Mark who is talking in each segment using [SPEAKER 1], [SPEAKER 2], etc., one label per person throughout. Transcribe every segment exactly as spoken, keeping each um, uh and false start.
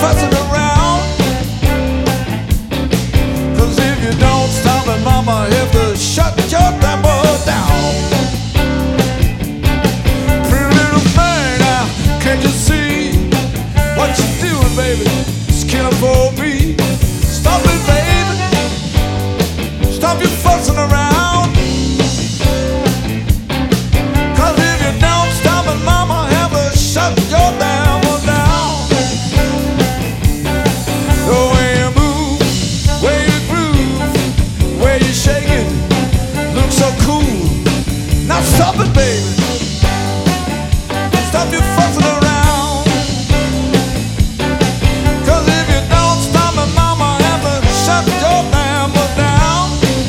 [SPEAKER 1] fussing around. 'Cause if you don't stop it, mama, have to shut your temper down. Pretty little thing, now can't you see what you're doing, baby? It's killing for me. Stop it, baby. Stop your fussing around. 'Cause if you don't stop it, mama, have to shut your temper down. The way you move, way you groove, way you shake it, looks so cool. Now stop it, baby. Stop your fussing around. 'Cause if you don't stop it, mama, have to shut your temper down.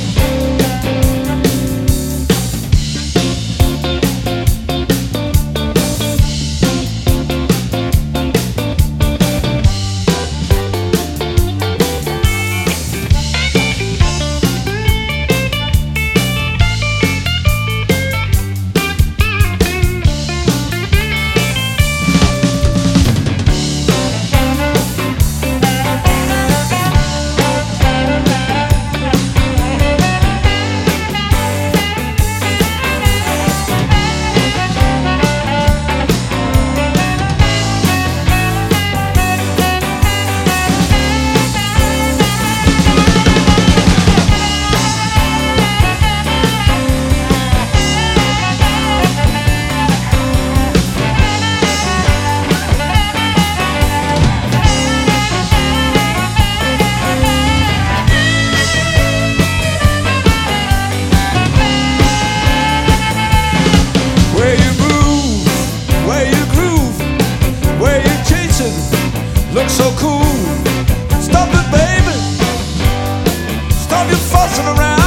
[SPEAKER 1] Looks so cool. Stop it, baby. Stop your fussing around.